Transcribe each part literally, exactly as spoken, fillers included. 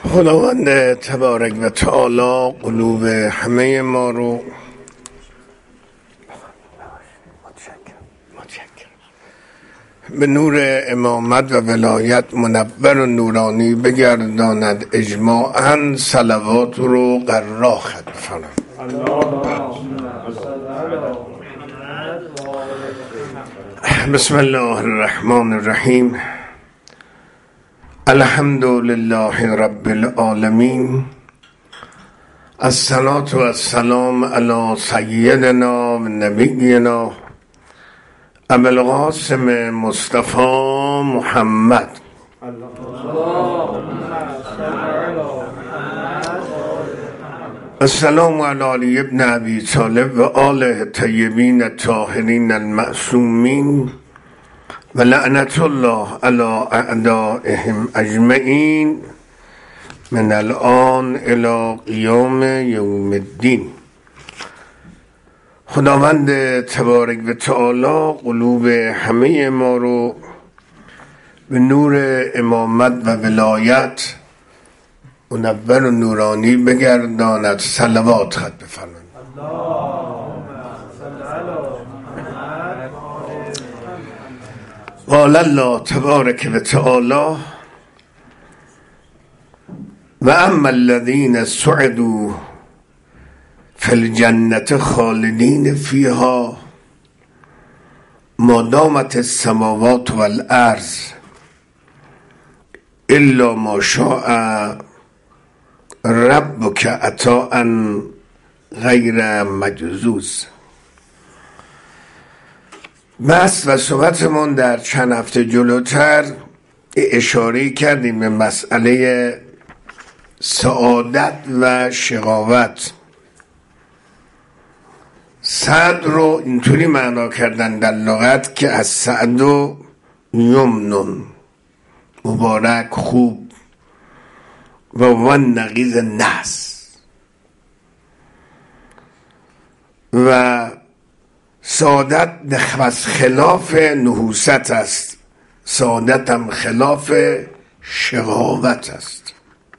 خداوند تبارک و تعالی قلوب همه ما رو به نور امامت و ولایت منور و نورانی بگرداند. اجماعاً صلوات رو قرا ختم فرمایید. بسم الله الرحمن الرحیم. الحمد لله رب العالمین. الصلاة و السلام علی سیدنا و نبینا ابو القاسم مصطفی محمد. السلام علی علی ابن ابی طالب و آله طیبین الطاهرین المعصومین و لعنت الله علی اعدائهم اجمعین من الان الی قیام یوم الدین. خداوند تبارک و تعالی قلوب همه ما رو به نور امامت و ولایت منور و نورانی بگرداند. صلوات ختم بفرمایید. قال الله تبارک و تعالی و اما الذین سعدوا فی الجنة خالدین فیها ما دامت السماوات والارض الا ما شاء ربک عطاء غیر مجذوذ. بس و صحبتمون در چند هفته جلوتر اشاره کردیم به مسئله سعادت و شقاوت. سعد رو اینطوری معنا کردن در لغت که از سعد و یمنون، مبارک، خوب، و ون نقیض نحس، و سعادت نخوص خلاف نحوست است، سعادت هم خلاف شقاوت است.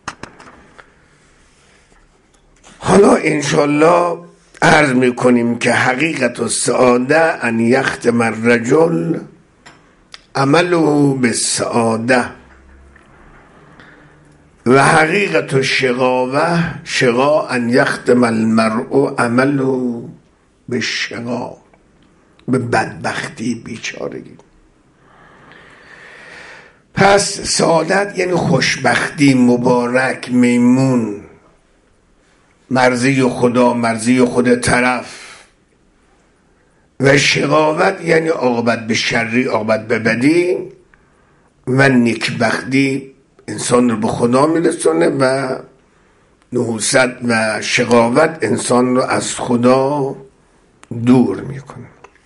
حالا انشالله عرض میکنیم که حقیقت السعاده ان یختم الرجل عمله بالسعاده و حقیقت الشقاوه شقا ان یختم المرء عمله بالشقا، به بدبختی، بیچارگی. پس سعادت یعنی خوشبختی، مبارک، میمون، مرضی خدا، مرضی خود طرف. و شقاوت یعنی عاقبت به شری، عاقبت به بدی. و نیکبختی انسان رو به خدا میرسونه و نحوست و شقاوت انسان رو از خدا دور میکنه.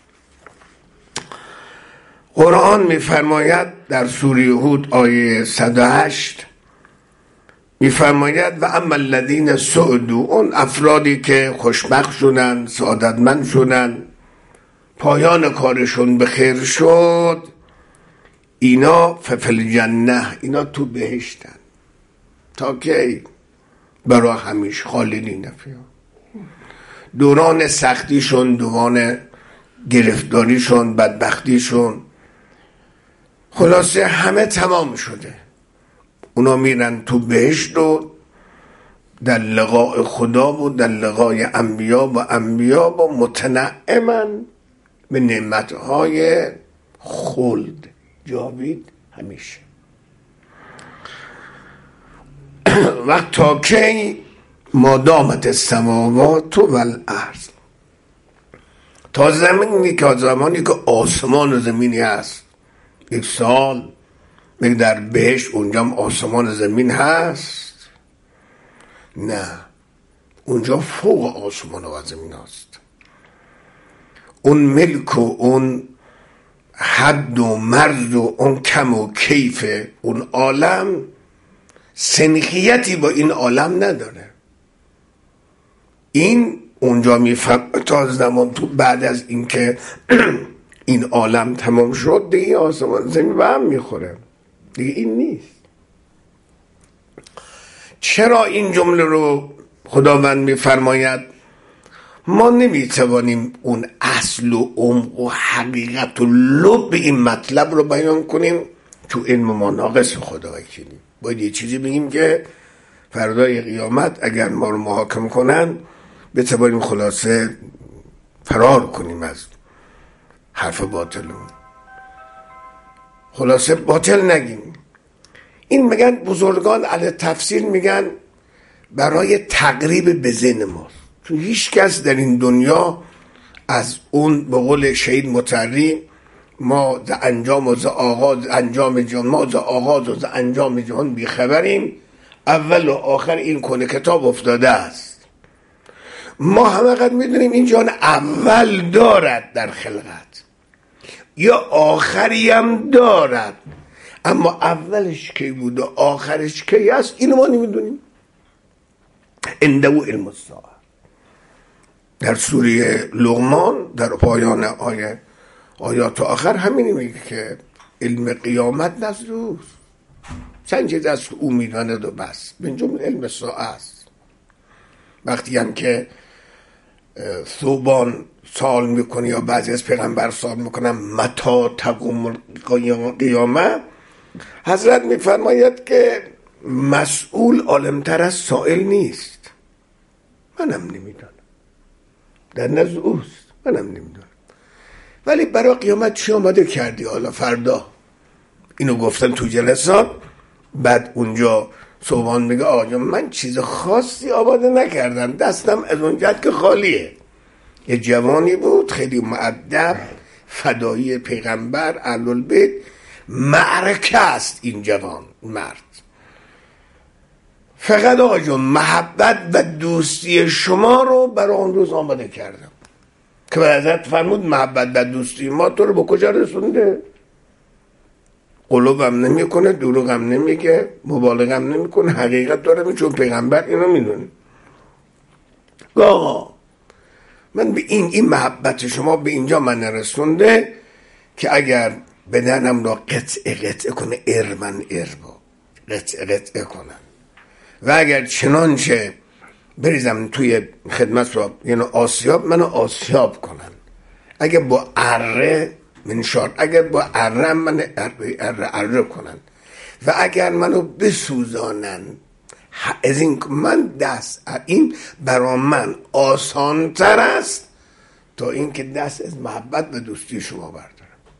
قرآن میفرماید در سوره هود آیه صد و هشت میفرماید و اما الذین سعدوا، اون افرادی که خوشبخت شدن، سعادتمند شدن، پایان کارشون به خیر شد، اینا ففی الجنه، اینا تو بهشتن. تا کی؟ برای همیشه، خالدین فیها. دوران سختیشون، دوران گرفتاریشون، بدبختیشون، خلاصه همه تمام شده. اونا میرن تو بهشت و در لقاء خدا و در لقای انبیا و انبیا و متنعمن به نعمتهای خلد، جاوید، همیشه. وقت تا کی؟ ما دامت السماوات والارض، تا زمانی که زمانی که آسمان و زمینی هست. یک سال میگه در بهشت اونجا آسمان و زمین هست؟ نه، اونجا فوق آسمان و زمین هست. اون ملک و اون حد و مرز و اون کم و کیف اون عالم سنخیتی با این عالم نداره. این اونجا میفهم تا زمان تو بعد از اینکه این عالم تمام شد دیگه آسمان زمین به هم میخوره دیگه. این نیست. چرا این جمله رو خداوند میفرماید؟ ما نمیتوانیم اون اصل و عمق و حقیقت و لب این مطلب رو بیان کنیم تو علم ما ناقص خدا وکیلی. باید یه چیزی بگیم که فردای قیامت اگر ما رو محاکم کنن بتوانیم خلاصه فرار کنیم از حرف باطلون، خلاصه باطل نگیم. این میگن بزرگان علی تفسیر، میگن برای تقریب به ذهن ماست، چون هیچ کس در این دنیا از اون به قول شهید مطری ما ز انجام و ز آغاز انجام جهان، ما ز آغاز و ز انجام جهان بیخبریم، اول و آخر این کل کتاب افتاده است. ما همه قد میدونیم این جهان اول دارد در خلقت یا آخری هم دارد، اما اولش کی بود و آخرش کی است اینو ما نمیدونیم. عنده علم الساعه. در سوره لقمان در پایان آیه آیات آخر همین میگه که علم قیامت نزد اوست، چند چیز از او میداند و بس، من جمله علم الساعه است. وقتی هم که ثوبان سوال میکنه یا بعضی از پیغمبر سوال میکنن متی تقوم القیامه، حضرت میفرماید که مسئول عالمتر از سائل نیست. منم نمیدونم، در نزد اوست، منم نمیدونم. ولی برای قیامت چی آماده کردی حالا فردا؟ اینو گفتن تو جلسات. بعد اونجا صوبان میگه آقا من چیز خاصی آماده نکردم، دستم از اونجا که خالیه. یه جوانی بود خیلی مؤدب، فدایی پیغمبر اهل البیت، معرکه است این جوان مرد. فقط آقا جون محبت و دوستی شما رو برای اون روز آماده کردم که به حضرت فرمود محبت و دوستی ما تو رو به کجا رسونده؟ قلوبم نمی کنه، دروغم نمیگه، مبالغم نمی کنه، حقیقت داره می، چون پیغمبر اینو میدونه. آقا من به این این محبت شما به اینجا من رسونده که اگر بدنم را قطع قطع کنه ارمن اربا قطع قطع کنن و اگر چنانچه بریزم توی خدمت را یعنی آسیاب منو آسیاب کنن، اگر با اره منشار اگر با اره من اره اره, اره کنن و اگر منو بسوزانن از این من دست این برا من آسان تر است تا اینکه دست از محبت و دوستی شما بردارم.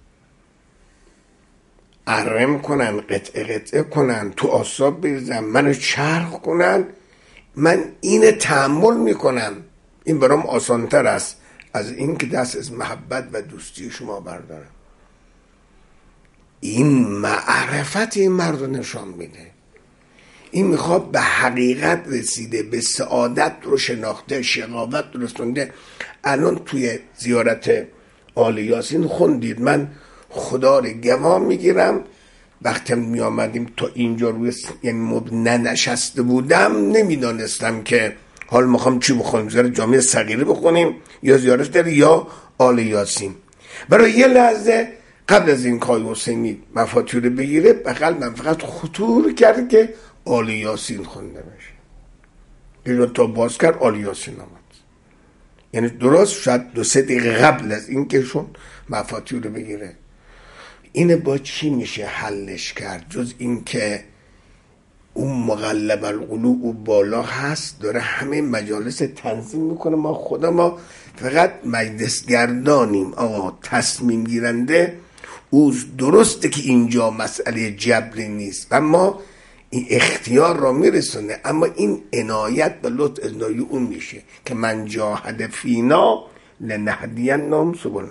ارم کنن، قطعه قطعه کنن، تو آساب بریزن، منو چرخ کنن، من این تحمل میکنم، این برام آسان تر است از اینکه دست از محبت و دوستی شما بردارم. این معرفت این مرد نشان میده. این میخواد به حقیقت رسیده، به سعادت رو شناخته، شقاوت رو رسونده. الان توی زیارت آل یاسین خوندید، من خدا رو گواه میگیرم وقتی می آمدیم تا اینجا روی یعنی ننشسته بودم نمیدانستم که حال میخوام چی بخونیم، زیارت جامعه صغیره بخونیم یا زیارت داره یا آل یاسین. برای یه لحظه قبل از این کای حسینی مفاتیح رو بگیره به قلبم فقط خطور کرد که آل یاسین خونده بشه. اینو تا باز کرد آل یاسین آمد، یعنی درست شاید دو سه دقیقه قبل از این که شون مفاتیح رو بگیره. اینه با چی میشه حلش کرد جز این که اون مغلب القلوب و بالا هست، داره همه مجالس تنظیم میکنه. ما خدا ما فقط مجلس گردانیم، آقا تصمیم گیرنده اوز. درسته که اینجا مسئله جبری نیست، اما این اختیار را میرسونه، اما این عنایت به لطف ازنایی اون میشه که من جاهد فینا لنهدینهم سبلنا.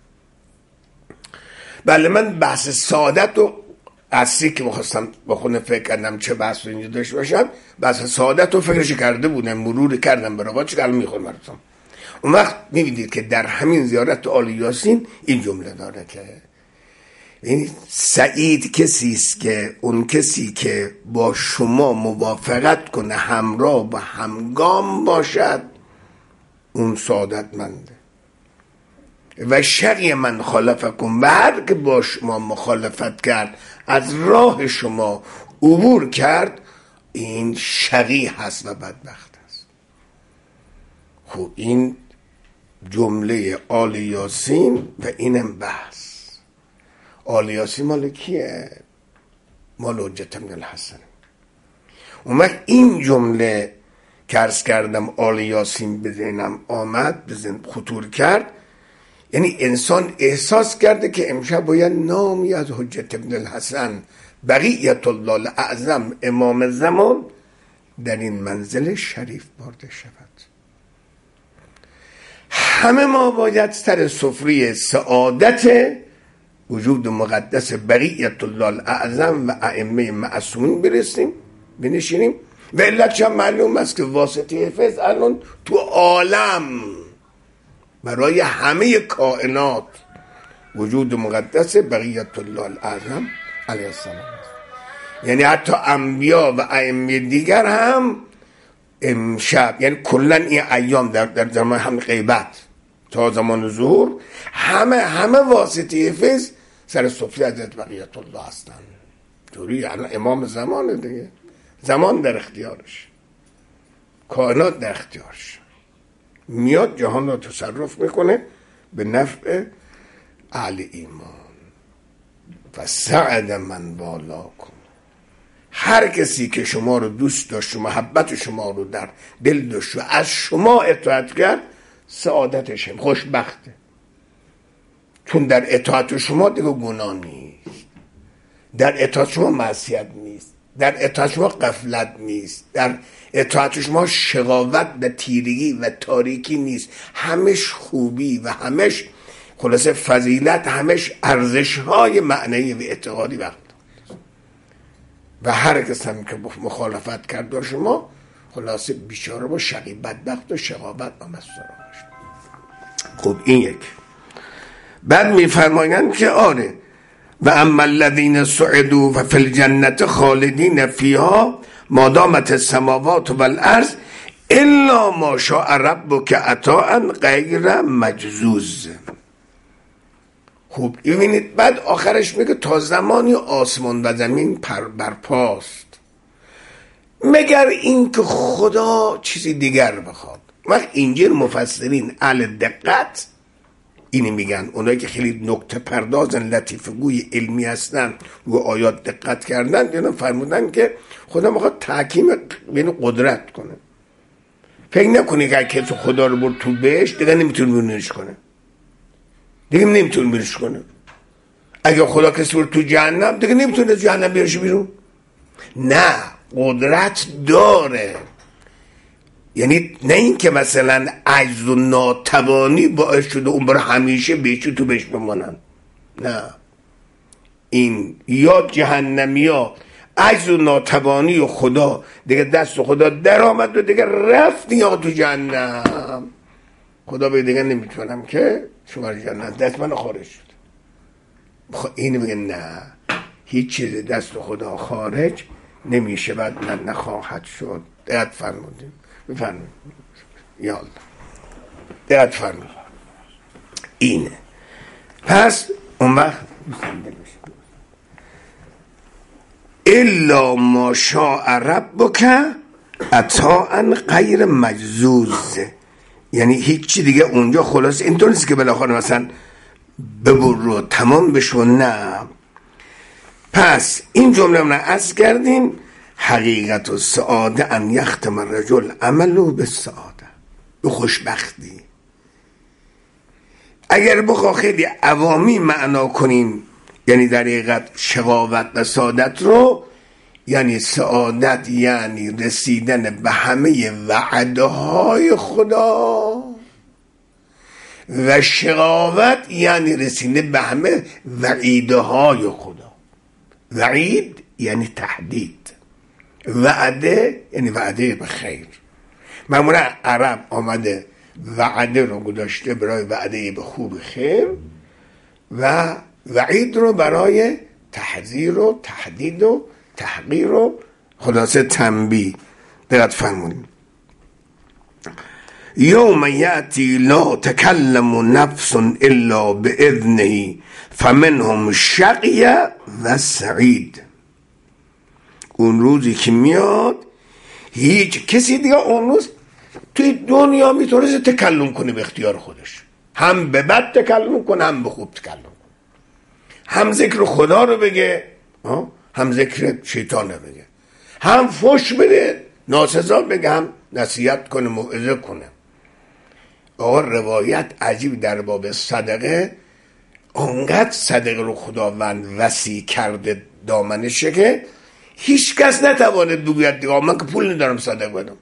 بله من بحث سعادت و اصلی که میخواستم با خودم فکر کردم چه بحث رو اینجا داشته باشم، بحث سعادت رو فکرش کرده بودم، مرور کردم برای چه الان میخونم براتون. اون وقت میبینید که در همین زیارت آل یاسین این جمله داره که این سعید کسی است که اون کسی که با شما موافقت کنه، همراه و همگام باشد، اون سعادتمنده. و شقی من خالفکم، و هر که با شما مخالفت کرد، از راه شما عبور کرد، این شقی هست و بدبخت است. خب این جمله آل یاسین و اینم بحث. آل یاسین مال کیه؟ مال حجت بن الحسن. اون وقت این جمله که عرض کردم آل یاسین به ذهنم آمد، به ذهن خطور کرد، یعنی انسان احساس کرده که امشب باید نامی از حجت بن الحسن بقیت الله الاعظم امام زمان در این منزل شریف برده شود. همه ما باید سر سفره سعادت وجود مقدس بقیت الله الاعظم و ائمه معصومین برسیم، بنشینیم. و علت چون معلوم است که واسطه حفظ الان تو عالم برای همه کائنات وجود مقدس بقیت الله الاعظم علیه السلام است. یعنی حتی انبیا و ائمه دیگر هم امشب، یعنی کلا این ایام در در زمان هم غیبت تا زمان ظهور، همه همه واسطه حفظ سر سفره حضرت بقیت الله هستن. جوری امام زمان دیگه، زمان در اختیارش، کائنات در اختیارش، میاد جهان را تصرف میکنه به نفع اهل ایمان. و سعد من بالاکم، هر کسی که شما رو دوست داشت و محبت شما رو در دل داشت و از شما اطاعت کرد، سعادتش هم خوشبخته، چون در اطاعت شما دیگه گناه نیست، در اطاعت شما معصیت نیست، در اطاعت شما غفلت نیست، در اطاعت شما شقاوت و تیرگی و تاریکی نیست، همش خوبی و همش خلاصه فضیلت، همش ارزش های معنوی و اعتقادی وقت. و هر کس هم که مخالفت کرد با شما، خلاصه بیچاره با شقی بدبخت و شقاوت و مسخره باشه. خب این یک. بعد میفرمایند که آره و اما الذین سعدوا ففی الجنة خالدین فیها ما دامت السماوات والارض الا ما شاء ربک عطاء غیر مجزوز. خوب ببینید، بعد آخرش میگه تا زمانی آسمان و زمین پر برپاست مگر این که خدا چیزی دیگر بخواد. وقت اینجا مفسرین اهل دقت اینی میگن، اونایی که خیلی نکته پردازن، لطیفه گوی علمی هستن و آیات دقت کردن، دیدن فرمودن که خدا میخواد تحکیم بین قدرت کنه. فکر نکنی که اگه تو خدا رو برد تو بهش دیگه نمیتونه بیرونش کنه، دیگه نمیتونه بیرونش کنه. اگه خدا کسی برد تو جهنم دیگه نمیتونه جهنم بیارش بیرون. نه، قدرت داره. یعنی نه این که مثلا عجز و ناتوانی باعث شده اون برای همیشه بهشت تو بهش بمانن. نه، این یا جهنمی ها عجز و ناتوانی و خدا دیگه دست خدا در آمد و دیگه رفت یا تو جهنم، خدا به دیگه نمیتونم که شما جهنم دست من خارج شد. این میگه نه، هیچ چیز دست خدا خارج نمیشه، بعد من نخواهد شد. دقت فرمودیم، بفرمایید یا الله، دقت فرمایید. اینه. پس اون وقت الا ما شاء ربک عطاء غیر مجزوز، یعنی هیچی دیگه اونجا خلاص اینطور نیست که بالاخره مثلا ببر رو تمام بشو. نه. پس این جمله رو عرض کردیم، حقیقت و سعاده ان یختم الرجل عملو به سعاده، به خوشبختی. اگر بخوا خیلی عوامی معنا کنیم، یعنی در حقیقت شقاوت و سعادت رو، یعنی سعادت یعنی رسیدن به همه وعده های خدا، و شقاوت یعنی رسیدن به همه وعیده های خدا. وعید یعنی تهدید، وعده یعنی وعده به خیر. معمولا عرب آمده وعده رو گذاشته برای وعده به خوب خیر، و وعید رو برای تحذیر و تهدید و تحقیر و خلاصه تنبیه. دقت فرمودید. یوم یأتی لا تکلم نفس الا باذنه فمنهم شقی و سعید. اون روزی که میاد هیچ کسی دیگه اون روز توی دنیا میتونه تکلم کنه به اختیار خودش، هم به بد تکلم کنه هم به خوب تکلم کنه، هم ذکر خدا رو بگه هم ذکر شیطان رو بگه، هم فحش بده ناسزا بگه هم نصیحت کنه موعظه کنه. آقا روایت عجیب در باب صدقه، اونقدر صدقه رو خداوند وسیع کرده دامنشه که هیچ کس نتوانه بگوید دیگه من که پول ندارم صدقه بدم.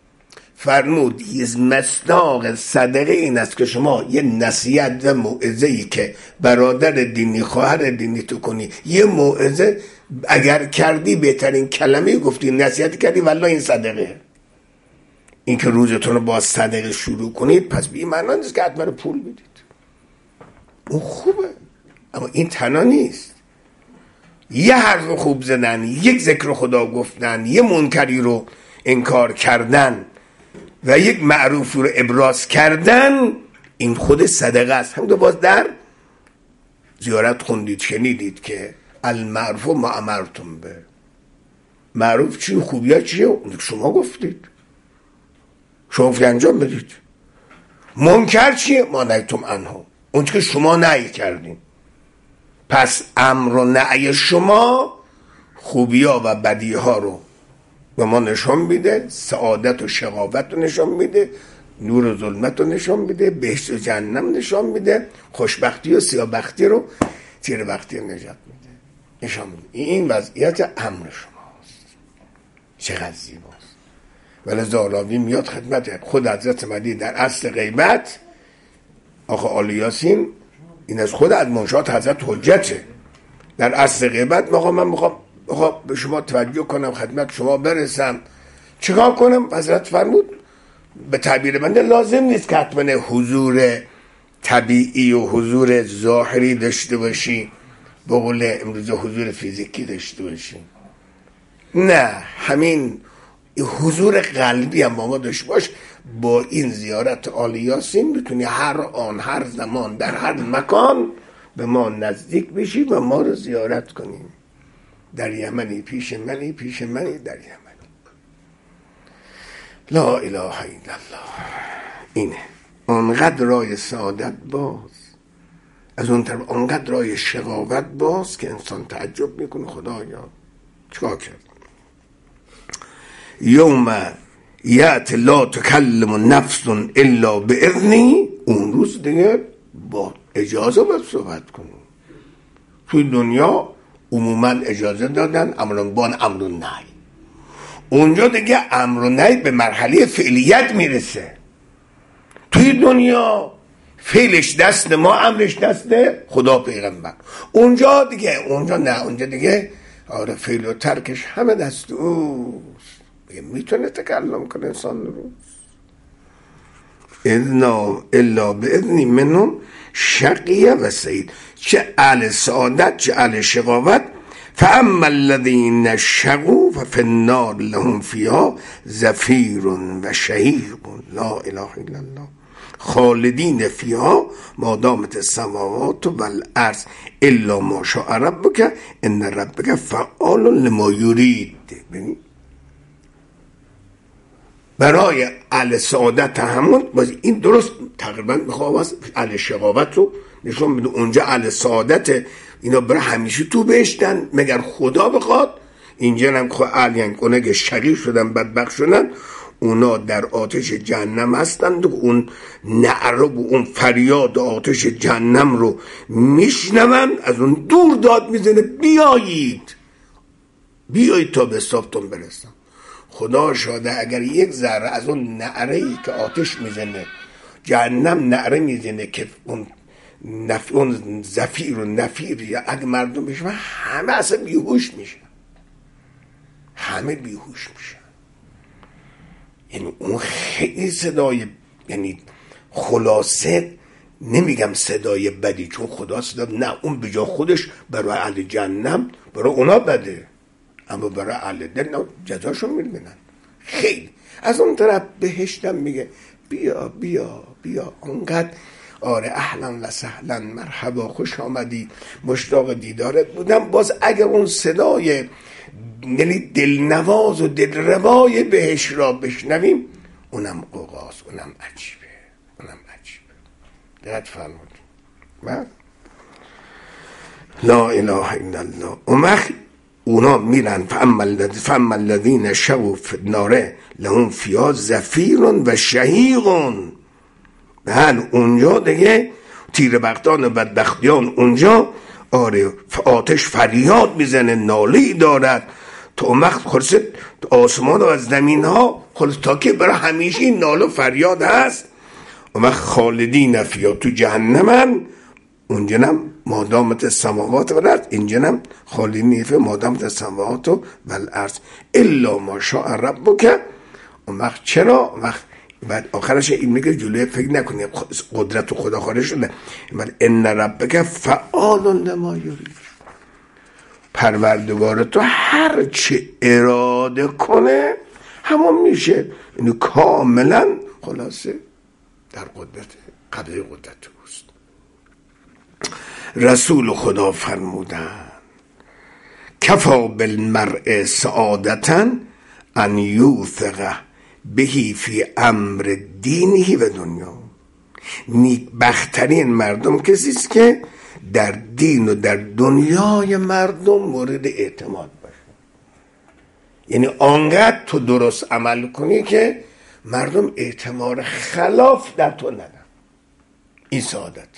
فرمود یه مصداق صدقه این است که شما یه نصیحت و موعظه‌ای که برادر دینی خواهر دینی تو کنی، یه موعظه اگر کردی بهترین کلمه گفتی نصیحت کردی والله این صدقه. این که روزتون رو با صدقه شروع کنید پس بی معنی نیست که حتما پول بدید، اون خوبه، اما این تنها نیست. یه حرف خوب زدن، یک ذکر خدا گفتن، یه منکری رو انکار کردن و یک معروف رو ابراز کردن، این خود صدقه است. هم دو باز در زیارت خوندید شنیدید که المعروف ما امرتم به، معروف چی خوبی ها چیه اون شما گفتید، شما انجام بدید. منکر چیه ما نهیتم عنه، اون که شما نهی کردین. پس امر و نهی شما خوبی ها و بدی ها رو به ما نشان میده، سعادت و شقاوت رو نشان میده، نور و ظلمت رو نشان میده، بهشت و جهنم نشان میده، خوشبختی و سیاه‌بختی رو تیر بختی رو نجات میده، نشان میده. این وضعیت امر شماست، چقدر زیباست. ولی زالاوی میاد خدمت خود حضرت مهدی در اصل غیبت. آخه آل یاسین این از خود از منشات حضرت حجته. در اصل غیبت آقا من میخوام آقا به شما توجه کنم، خدمت شما برسم، چیکار کنم؟ حضرت فرمود به تعبیر بنده لازم نیست که حتما حضور طبیعی و حضور ظاهری داشته باشی، به قول امروز حضور فیزیکی داشته باشی، نه، همین حضور قلبی هم با ما داشته باش. با این زیارت آل یاسین میتونی هر آن هر زمان در هر مکان به ما نزدیک بشی و ما رو زیارت کنیم. در یمنی پیش منی، پیش منی در یمنی. لا اله الا الله. اینه اونقدر رای سعادت باز، از اون طرف اونقدر رای شقاوت باز که انسان تعجب میکنه خدایا چیکار کرد. یوم یأتی لا تکلم نفس الا باذنی، اون روز دیگه با اجازه باید صحبت کنیم. توی دنیا عموما اجازه دادن امرون بان امرون نهی، اونجا دیگه امرون نهی به مرحله فعلیت میرسه. توی دنیا فعلش دست ما، امرش دست خدا پیغمبر. اونجا دیگه اونجا نه، اونجا دیگه آره فعل و ترکش همه دست اوست. میتونه تکلم کنه انسان رو. اذنا الا باذنی منهم شقیه و سعید، چه اهل سعادت چه اهل شقاوت. فاما الذین شقوا ففی النار لهم فیها زفیر و شهیق لا اله الا الله خالدین فیها ما دامت السماوات والارض الا ما شاء ربک ان ربک فعال لما یرید. ببین برای اهل سعادت همون باز این درست تقریبا میخوام اهل شقاوت رو نشون بده. اونجا اهل سعادت اینا برای همیشه تو بهشتن مگر خدا بخواد. اینجا هم که اهل یعنی اونه که شقی شدن بدبخت شدن اونا در آتش جهنم هستند و اون نعره و اون فریاد آتش جهنم رو میشنون، از اون دور داد میزنه بیایید بیایید تا به صفتون برسن. خدا شاده اگر یک ذره از اون نعره‌ای که آتش میزنه جهنم نعره میزنه که اون نف... اون زفیر و نفیر اگه مردم بشن همه اصلا بیهوش میشن، همه بیهوش میشن. یعنی اون خیلی صدای، یعنی خلاصه نمیگم صدای بدی چون خدا صدا، نه، اون بجا خودش برای اهل جهنم برای اونا بده، اما برای اهل دل جزاشون میبینن. خیلی از اون طرف بهشتم میگه بیا بیا بیا اونقدر آره اهلا و سهلا مرحبا خوش آمدی مشتاق دیدارت بودم. باز اگر اون صدای یعنی دلنواز و دلربای بهش را بشنویم، اونم قوقاست، اونم عجیبه، اونم عجیبه. دقت فرمودید. لا اله الا الله. اون وقت اونا میرن فاما الذین شربوا فی النار لهم فیها زفیر و شهیق. بله اونجا دیگه تیر بختان و بدبختیان اونجا آره آتش فریاد میزنه، ناله دارد تا اون وقت خلص آسمان و از زمین ها خلص تا که برای همیشه این ناله فریاد هست. اون وقت خالدین فیها تو جهنمن، اونجا مادامت السماوات و الارض، اینجا خالدین فیها مادامت السماوات و الارض الا ما شاء ربک. اون وقت چرا؟ اون وقت بعد آخرش این میگه جلوی فکر نکنی قدرت خدا خارج شده، ان ربک فعال لما یرید. پروردگار تو هر چه اراده کنه همون میشه، اینو کاملا خلاصه در قدرت قبضه قدرت اوست. رسول خدا فرمودن کفا بالمرء سعادتا ان یوثق بهی فی امر دینی و دنیا. نیک بخترین مردم کسی است که در دین و در دنیای مردم مورد اعتماد باشه. یعنی آنقدر تو درست عمل کنی که مردم اعتماد خلاف در تو ندن. این سعادت.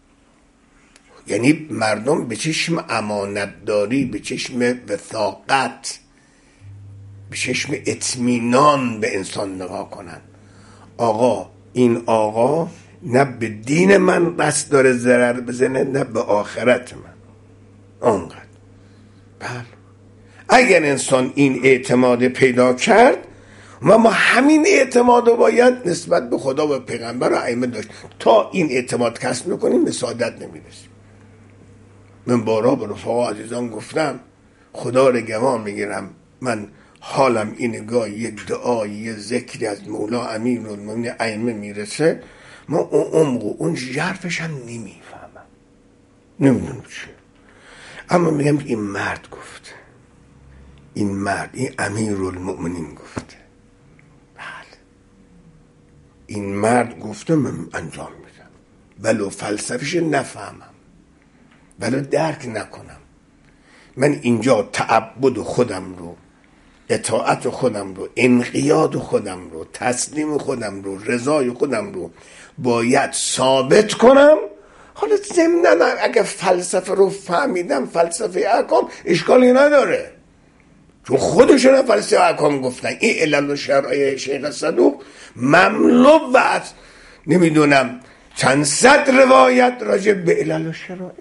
یعنی مردم به چشم امانتداری، به چشم وثاقت، به چشم اطمینان به انسان نگاه کنن. آقا این آقا نه به دین من بس داره ضرر بزنه نه به آخرت من. آنقدر. بله. اگر انسان این اعتماد پیدا کرد و ما همین اعتماد رو باید نسبت به خدا و پیغمبر و ائمه داشت. تا این اعتماد کسب نکنیم به سعادت نمیرسیم. من بارها به رفقا عزیزان گفتم خدا رو گواه میگیرم، من حالم اینه گاه یک دعایی یک ذکری از مولا امیرالمومنین ائمه میرسه، ما اون عمق و اون ژرفش هم نمیفهمم، نمیدونم چیه، اما میگم این مرد گفته، این مرد این امیرالمومنین گفته، بله این مرد گفته من انجام میدم، ولو فلسفیش نفهمم ولو درک نکنم. من اینجا تعبد خودم رو، اطاعت خودم رو، انقیاد خودم رو، تسلیم خودم رو، رضای خودم رو باید ثابت کنم. حالا ضمناً اگه فلسفه رو فهمیدم، فلسفه احکام اشکالی نداره، چون خودشون فلسفه احکام گفتن. این علل و شرایع شیخ صدوق مملو از نمیدونم چند صد روایت راجع به علل و شرایع.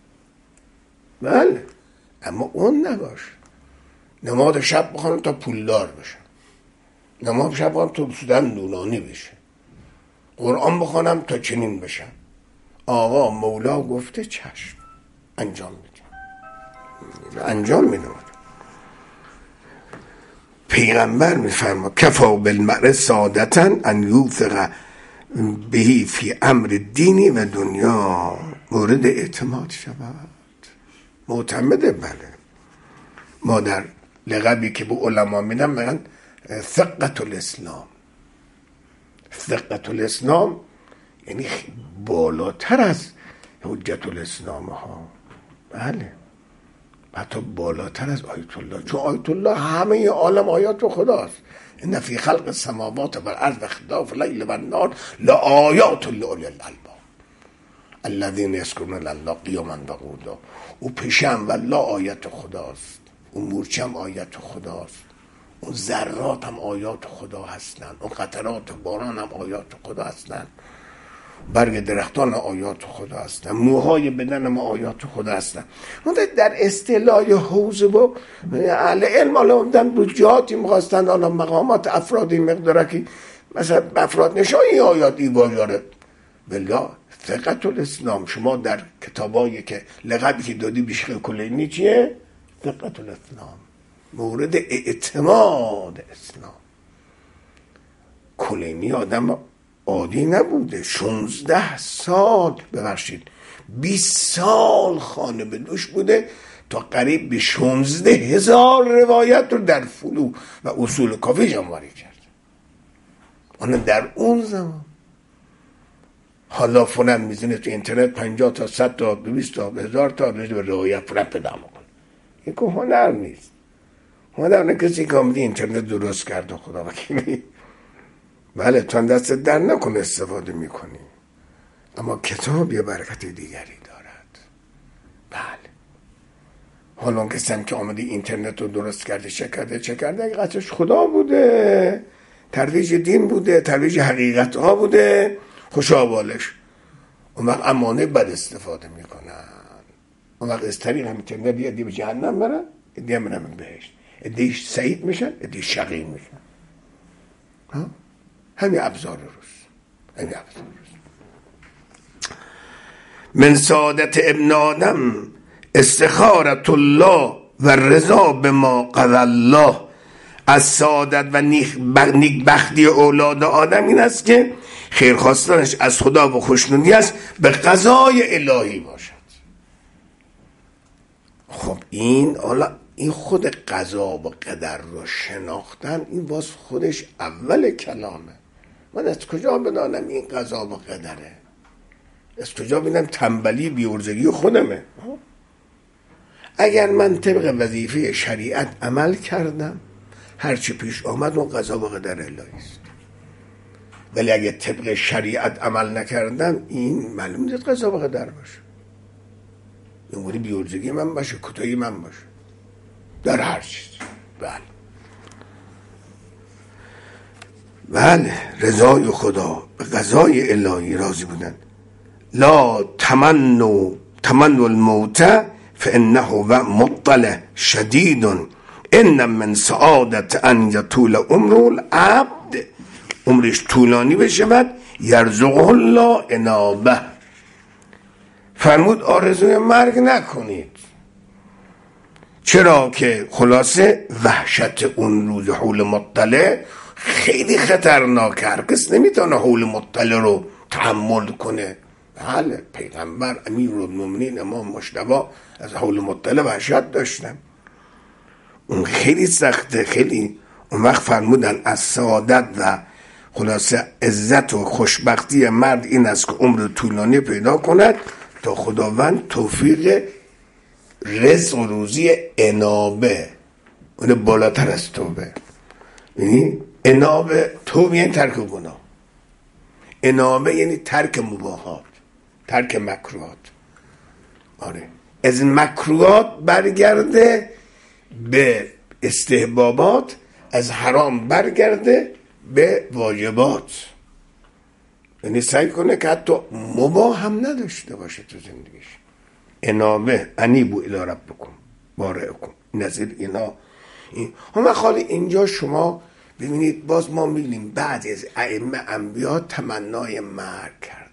بله اما اون نباش. نماز شب بخوانم تا پولدار بشم، نماز شب بخوانم تا سودن نورانی بشه، قرآن بخوانم تا چنین بشم. آقا مولا گفته چشم انجام میدم، انجام میدم. پیغمبر میفرما کفا بالمرء سعادتا ان یوثق بهی فی امر دینی و دنیا، مورد اعتماد شود، معتمده. بله ما در لقبی که به علما میدن میگن ثقة الاسلام. ثقة الاسلام یعنی بالاتر از حجت الاسلام ها. بله حتی بالاتر از آیت الله، چون آیت الله همه عالم آیات خداست. ان فی خلق السماوات والارض واختلاف اللیل والنهار لآیات لأولی الالباب الذین یذکرون الله قیاما و قعودا. او پیشم والله آیت خداست، اون مورچم آیت خداست، اون ذرات هم آیات خدا هستند، اون قطرات باران هم آیات خدا هستند، برگ درختان آیات خدا هستند، موهای بدن ما آیات خدا هستند. در اصطلاح حوزه و اهل علم آلامدن رو جهاتی میخواستند آنها مقامات افرادی مقدارکی مثلا افراد نشانی آیات ایوایاره. بلا ثقة الاسلام شما در کتابایی که لقبی که دادی بیشخ کلینی چیه؟ ثقة الاسلام، مورد اعتماد اسلام. کلینی آدم عادی نبوده، شانزده سال ببخشید بیست سال خانه به دوش بوده تا قریب به شانزده هزار روایت رو در فلو و اصول کافی جمع‌آوری کرد. آن در اون زمان. حالا فلان میزنه تو اینترنت پنجاه تا صد تا دویست تا هزار تا روایت فلان پیدا میکنه. این که هنر نیست. هنر نه کسی که آمده اینترنت درست کرده خدا وکیلی. بله تو دست در نکن استفاده میکنی، اما کتاب یه برکت دیگری دارد. بله حالا اون کسی هم که آمده اینترنت رو درست کرده چه کرده چه کرده اگه قطعش خدا بوده، ترویج دین بوده، ترویج حقیقت ها بوده، خوشا بالش، اون وقت امانه بد استفاده میکنن. اون وقت از طریق اینترنت یه دی به جهنم برن، ادی هم برن بهشت، ادی سعید میشن، ادی شقی میشن. ها همین ابزار روز، همین ابزار روز. من سعادت ابن آدم استخارت الله و رضا به ما قضى الله. از سعادت و نیک بختی اولاد آدم این است که خیرخواستنش از خدا و خوشنودی است به قضای الهی باشد. خب این حالا این خود قضا و قدر رو شناختن، این باز خودش اول کلامه. من از کجا بدانم این قضا و قدره؟ از کجا بدانم تنبلی بیورزگی خودمه؟ اگر من طبق وظیفه شریعت عمل کردم، هرچی پیش آمد اون قضا و قدر الهی است. ولی اگه طبق شریعت عمل نکردم، این معلوم نیست قضا و قدر باشه. این موری بیورزگی من باشه، کوتاهی من باشه در هر چیز. بله بله رضای خدا به قضای الهی راضی بودن. لا تمنوا تمنوا الموت فانه و مطلع شدید ان من سعادت ان یطول عمر العبد، عمرش طولانی بشود، یرزقه الله انابه. فرمود آرزوی مرگ نکنید. چرا که خلاصه وحشت اون روز حول مطلع خیلی خطرناکه، هر کس نمیتونه حول مطلع رو تحمل کنه. بله پیغمبر امیرالمومنین امام مجتبی از حول مطلع وحشت داشتن، اون خیلی سخته خیلی. اون وقت فرمودن از سعادت و خلاصه عزت و خوشبختی مرد این است که عمر طولانی پیدا کند تا خداوند توفیق رزق و روزی انابه، اون بالاتر از توبه. یعنی انابه توبه یعنی ترک گناه، انابه یعنی ترک مباحات، ترک مکروهات. آره از مکروهات برگرده به استحبابات، از حرام برگرده به واجبات. یعنی سعی کنه که حتی مباح هم نداشته باشه تو زندگیش. انابه انیبو الی ربکم بارئکم نظیر اینا. این هم خالی اینجا شما ببینید باز ما میبینیم بعضی از ائمه انبیا تمنای مرگ کردن.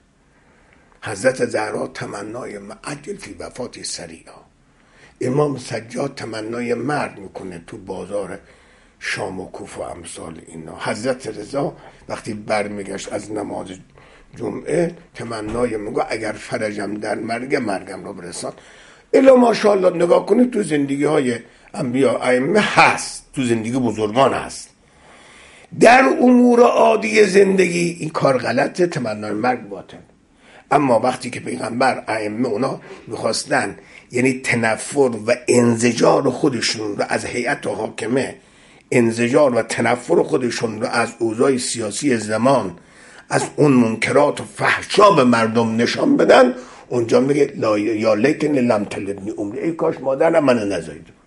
حضرت زهرا تمنای مرگ عجل فی وفات سریعا. امام سجاد تمنای مرگ میکنه تو بازار شام و کوفه و امثال اینا. حضرت رضا وقتی برمیگشت از نماز جمعه تمنای میگه اگر فرجم در مرگ مرگم رو برسان. الا ماشاءالله نگاه کنید تو زندگی های انبیا ائمه هست، تو زندگی بزرگان هست. در امور عادی زندگی این کار غلطه، تمنای مرگ باطل. اما وقتی که پیغمبر ائمه اونا میخواستن یعنی تنفر و انزجار خودشون رو از هیئت و حاکمه، انزجار و تنفر خودشون رو از اوضاع سیاسی زمان، از اون منکرات و فحشا به مردم نشان بدن، اونجا میگه لا یا لیتنی لم تلدنی امری، ای کاش مادرم من نزایده بود.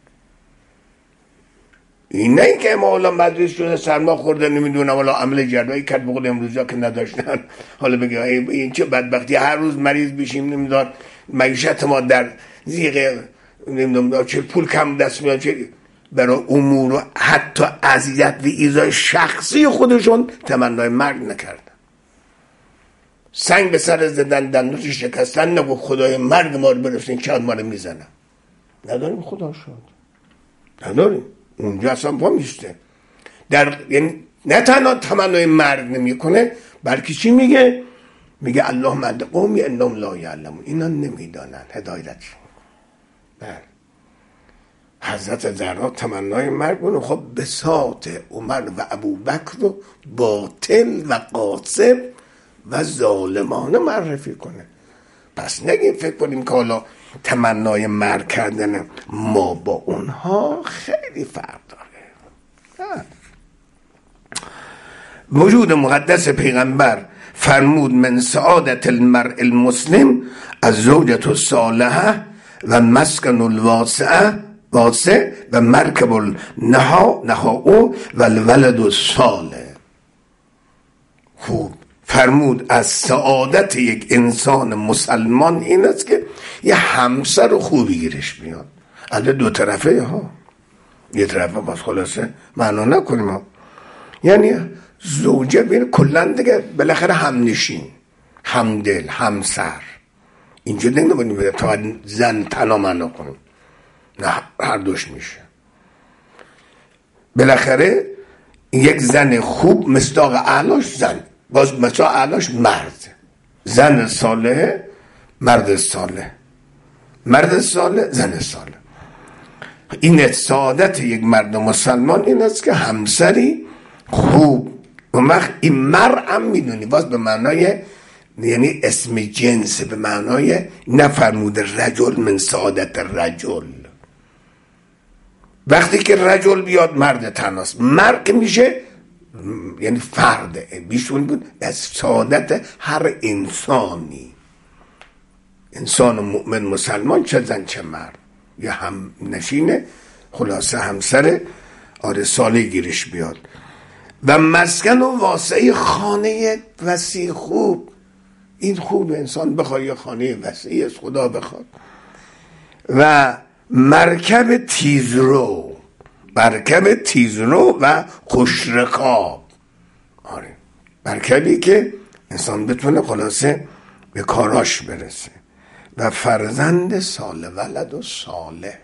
این نه که ما حالا مدرس شده سرما خورده نمیدونم حالا عمل جراحی کرد بقول امروزا که نداشتن حالا بگه این چه بدبختی، هر روز مریض بشیم نمیدونم معیشت ما در زیغ نمیدونم چه پول کم دست میاد، چه برای امور و حتی اذیت و ایذای شخصی خودشون تمنای مرگ نکردن. سنگ به سر زدن، دندونش شکستن، نگو خدای مرگ ما رو برسین که ما رو میزنن. نداریم خدا شد، نداریم. اونجا اصلا پا میشته در، یعنی نه تنها تمنای مرگ نمی کنه بلکه چی میگه؟ میگه الله مد قومی انهم لا یعلمون، اینا نمیدانن هدایت. بله حضرت زهرا تمنای مرگ بود. خب بساط عمر و ابوبکر رو باطل و قاسم و ظالمانه معرفی کنه. پس نگیم فکر کنیم که حالا تمنای مرگ کردن ما با اونها خیلی فرق داره. وجود مقدس پیغمبر فرمود من سعادت المرء المسلم از زوجة الصالحه و مسکن الواسعه واسع و مرکب النها نهاو و الولد الصالح. خوب فرمود از سعادت یک انسان مسلمان این است که یه همسر خوبی گیرش میاد. البته دو طرفه ها، یه طرفه باز خلاصه معنا نکنیم ها. یعنی زوجه بین کلن دیگه بالاخره همنشین، همدل، همسر. اینجا دیگه نباییم تا زن تنها معنا کنیم، نه هر دوش میشه. بالاخره یک زن خوب مصداق اعلاش زن، باز مصداق اعلاش مرد. زن صالح مرد صالح، مرد صالح زن صالح. این سعادت یک مرد مسلمان این است که همسری خوب. و وقت این مرء هم میدونی باز به معنای یعنی اسم جنس، به معنای نفرمود رجل من سعادت رجل. وقتی که رجل بیاد مرد تناس، مرد میشه یعنی فرد بیشون بود از سعادت هر انسانی، انسان مؤمن مسلمان چه زن چه مرد، یا هم نشینه خلاصه همسر آره صالح گیرش بیاد. و مسکن و واسعه خانه وسیع خوب. این خوب انسان بخواد یه خانه وسیع از خدا بخواد. و مرکب تیزرو، مرکب تیزرو و خوشرکاب. آره مرکبی که انسان بتونه خلاصه به کاراش برسه. و فرزند صالح، ولد و صالح.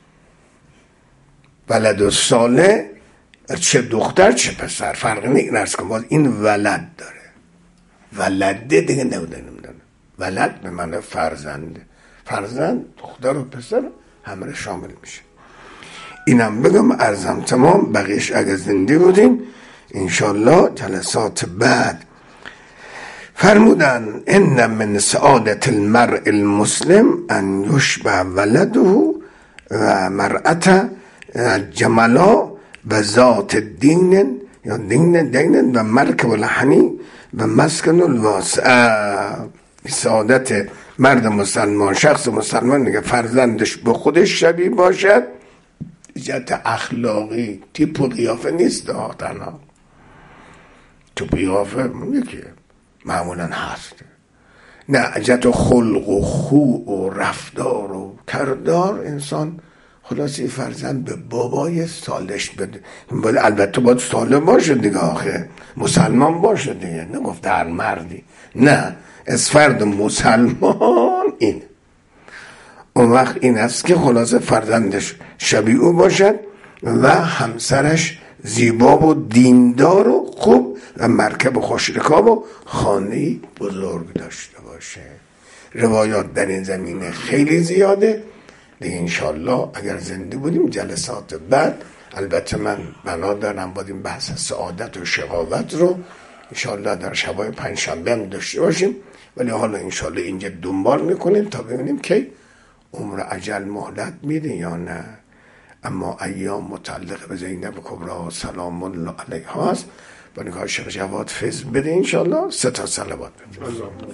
ولد و صالح چه دختر چه پسر فرقی نرس کن، باز این ولد داره. ولده دیگه نمیدونم داره. ولد به معنی فرزنده. فرزند دختر و پسر همه شامل میشه. اینم بگم عرضم تمام. بقیش اگه زنده بودیم انشالله جلسات بعد. فرمودن ان من سعادت المرء المسلم ان یشبع ولده و مرأته جملا و ذات دین یا دین دین و مرکب الحنی و مسکن الواسع. سعادت مرد مسلمان، شخص مسلمان دیگه فرزندش به خودش شبیه باشد، جهت اخلاقی تیپ و قیافه نیست تنها. تو قیافه یکیه معمولا هست، نه جهت خلق و خو و رفتار و کردار انسان خلاصی فرزند به بابای سالش بده. باید البته باید ساله باشه دیگه، آخه مسلمان باشه دیگه، نگفت هر مردی، نه از فرد مسلمان این. اون وقت این است که خلاصه فرزندش شبیه او باشد و همسرش زیبا و دیندار و خوب و مرکب خوشرکاب و خانه‌ای بزرگ داشته باشه. روایات در این زمینه خیلی زیاده دیگه. انشالله اگر زنده بودیم جلسات بعد، البته من بنا دارم باید این بحث سعادت و شقاوت رو انشالله در شبای پنج شنبه هم داشته باشیم، ولی حالا انشالله اینجا دنبال میکنیم تا ببینیم که عمر اجل مهلت میده یا نه. اما ایام متعلق به زینب کبرا سلام الله علیها است. با نگاه شیخ جواد فیض بده انشالله. سه تا صلوات بده.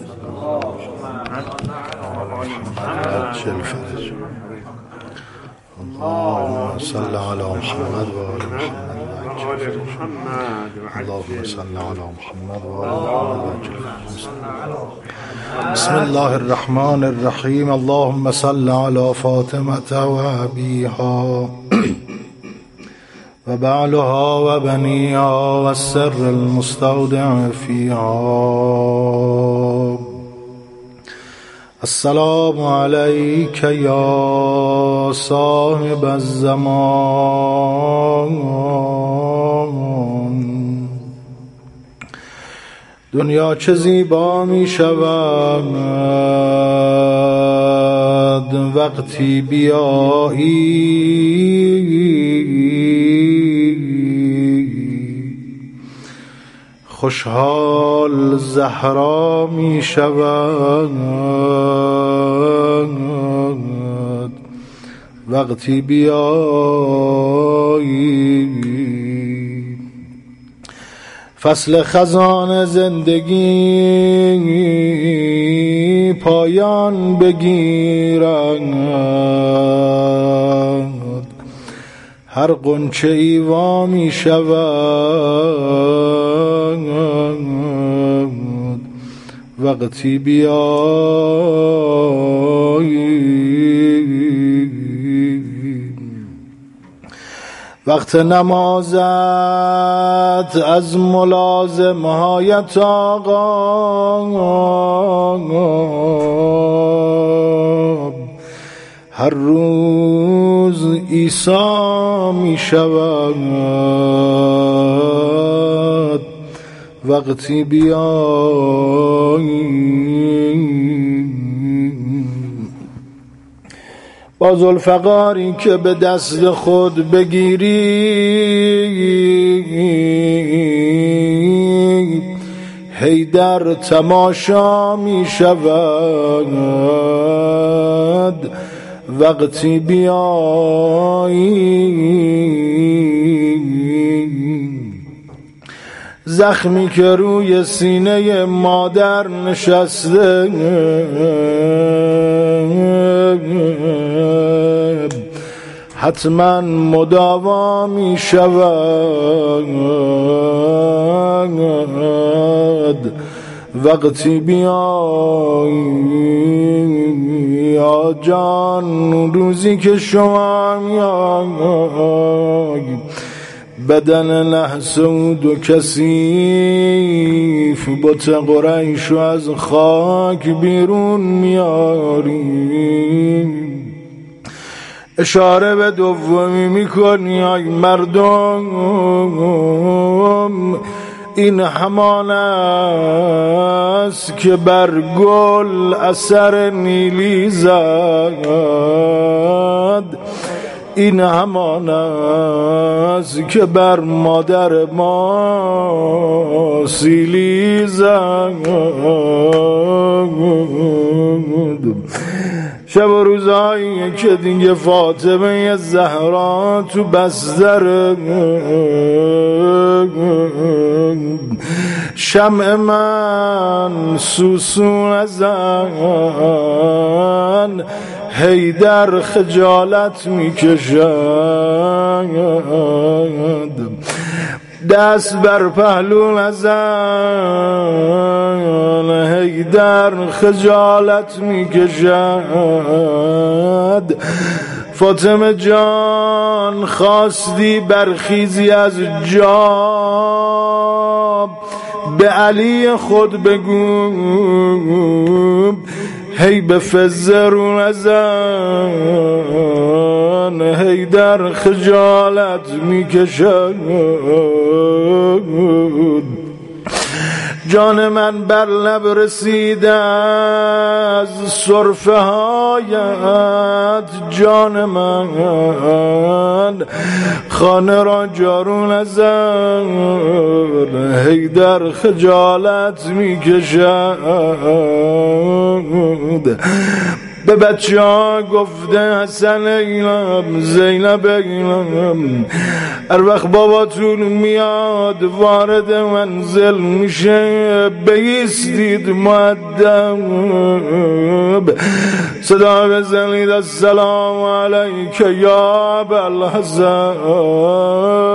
اللهم صل على محمد و آل محمد. اللهم صل على محمد و آل محمد. بسم الله الرحمن الرحیم. اللهم صل على فاطمة و ابیها و بعلها و بنیها و السر المستودع فیها. السلام علیک یا صاحب الزمان دنیا چه زیبا می شود وقتی بیایی، خوشحال زهرا می شود وقتی بیایی. فصل خزان زندگی پایان بگیرد، هر غنچه ای وا می شود وقتی بیایی. وقت نمازت از ملازم هایت آقا، هر روز عیسی می شود وقتی بیایی. با ذوالفقاری که به دست خود بگیری، حیدر تماشا می شود وقتی بیایی. زخمی که روی سینه مادر نشسته، حتما مداوا می شود وقتی بیایی. یا جان روزی که شما میایی، بدن نحسود و کثیف بت قریش از خاک بیرون میاری. اشاره به دومی میکنی ای مردم، این همان است که بر گل اثر نیلی زد، این همان است که بر مادر ما سیلی زد. شب و روزایی که دیگه فاطمه زهرا تو بستر، شمع من سوسو ازن، حیدر خجالت میکشد، دست بر پهلو نزن، حیدر خجالت میکشد. فاطمه جان خواستی برخیزی از جا، به علی خود بگو هی به فزرون ازن، حیدر خجالت میکشد. جان من بر لب رسیده از سرفه هایت، جان من خانه را جارون ازن، حیدر خجالت میکشد. به بچه ها گفته حسن اینم زینب اینم، هر وقت باباتون میاد وارد منزل میشه بایستید مؤدب، صدا بزنید السلام علیک یا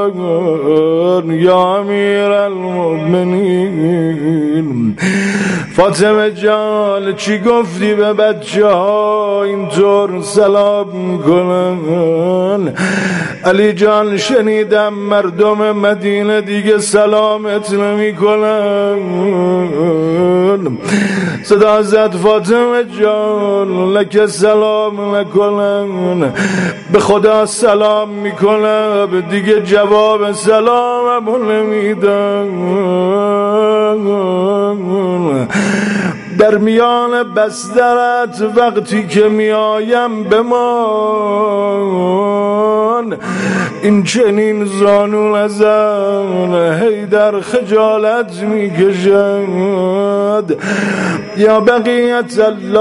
ابوالحسن یا امیر المؤمنین. فاطمه جان چی گفتی به بچه ها اینطور سلام میکنن؟ علی جان شنیدم مردم مدینه دیگه سلامت نمیکنن. صدا زد فاطمه جان لکه سلام نکنن، به خدا سلام میکنم دیگه جواب سلاممو نمیدن. در میان بسترت وقتی که میایم بمان، این چنین زانو نزن هی در خجالت میکشد. یا بقیت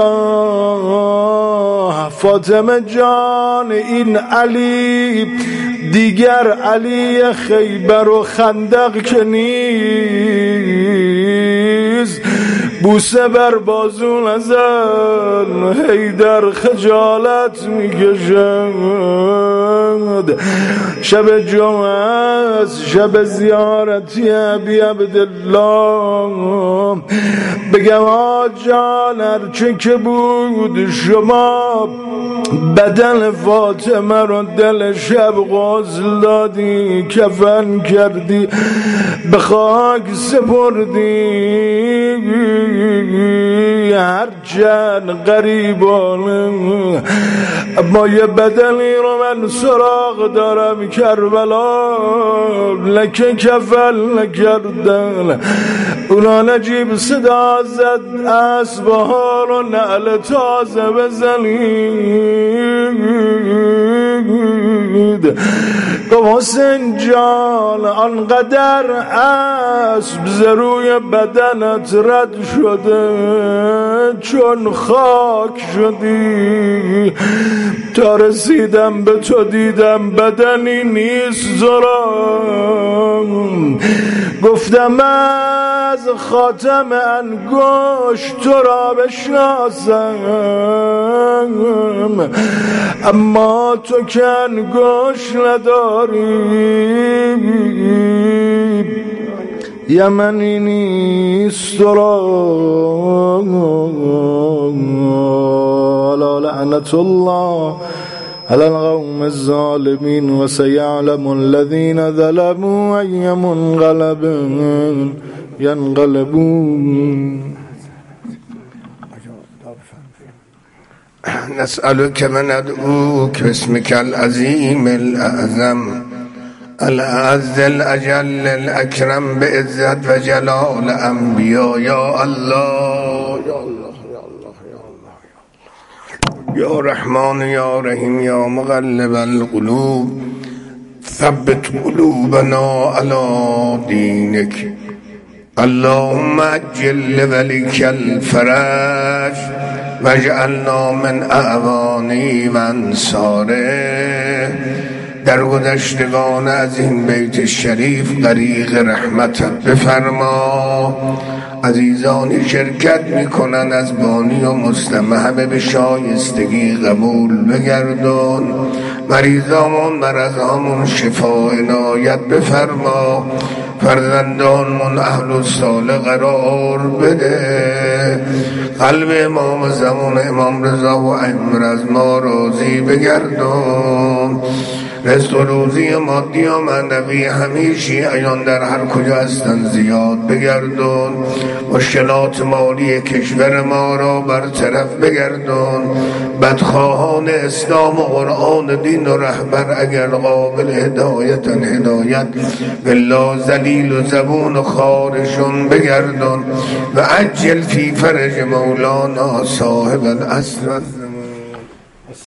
الله فاطمه جان این علی دیگر علی خیبر و خندق که نیست، بوسه بر بازو نزن هی در خجالت میکشد. شب جمعه است، شب زیارتی ابی عبدالله، بگم آجان هرچه که بود شما بدن فاطمه رو دل شب غسل دادی، کفن کردی، به خاک سپردی. هرچند غریبانه اما یه بدنی رو من سراغ دارم کربلا، لکه کفن نکردن. اونا نجیب صدا زد اسبها رو نعل تازه بزنید. گفت حسین جان آنقدر اسب زروی بدنت رد شده چون خاک شدی، تا رسیدم به تو دیدم بدنی نیست زرام. گفتم از خاتم انگشت تو را بشناسم، اما تو که انگشت نداری، یمنی نیست را. لا لعنت الله على القوم الظالمين وسيعلم الذين ظلموا أي منقلب ينقلبون. نسألك من ندعوك باسمك العظيم الأعظم الأعز الأجل الأكرم بعزت وجلال أنبياء. يا الله يا الله يا الله يا الله يا رحمن يا رحيم يا مقلب القلوب ثبت قلوبنا على دينك. اللهم عجل لوليك الفرج واجعلنا من اعوانه و انصاره. در گذشتگان از این بیت شریف غریق رحمتت بفرما. عزیزانی شرکت میکنن از بانی و مستمع به شایستگی قبول بگردان. مریضامون مرضامون شفا عنایت بفرما. فرزندانمون اهل و صالح قرار بده. قلب امام زمان امام رضا و ائمه از ما راضی بگردان. رزق و روزی مادی و معنوی همیشه ایان در هر کجا هستن زیاد بگردان. مشکلات مالی کشور ما را برطرف بگردان. بدخواهان اسلام و قرآن دین و رهبر اگر قابل هدایتن هدایت بالله ذلیل و زبون و خارشون بگردان. و عجل فی فرج مولانا صاحب العصر